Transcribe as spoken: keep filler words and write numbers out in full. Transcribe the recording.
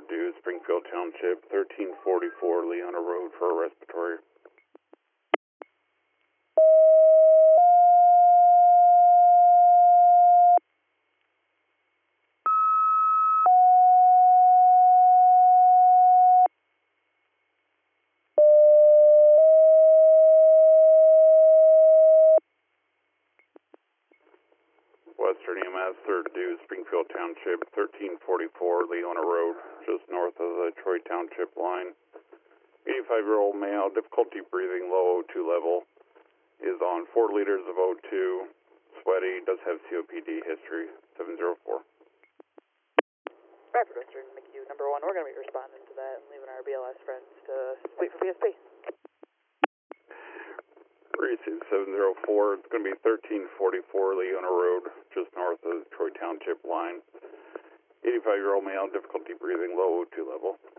due, Springfield Township, thirteen forty-four Leona Road for a respiratory. Western E M S, third due, Springfield Township, thirteen forty-four Leona Road, just north of the Troy Township line. eighty-five-year-old male, difficulty breathing, low O two level, is on four liters of O two, sweaty, does have C O P D history, seven zero four. Bradford Western, McHugh, number one, we're going to be responding to that and leaving our B L S friends to wait for P S P. Receive seven zero four, it's going to be thirteen forty-four Leona Road, just north of the Troy Township line. eighty-five-year-old male, difficulty breathing, low O two level.